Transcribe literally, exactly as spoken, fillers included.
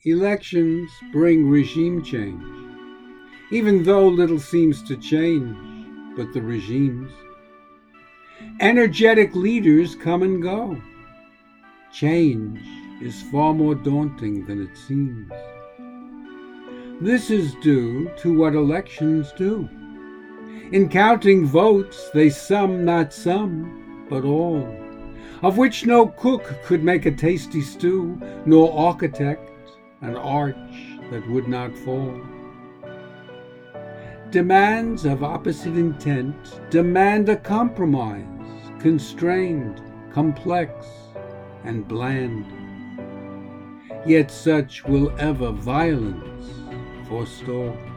Elections bring regime change, even though little seems to change but the regimes. Energetic leaders come and go. Change is far more daunting than it seems. This is due to what elections do. In counting votes, they sum not some, but all, of which no cook could make a tasty stew, nor architect an arch that would not fall. Demands of opposite intent demand a compromise, constrained, complex, and bland. Yet such will ever violence forestall.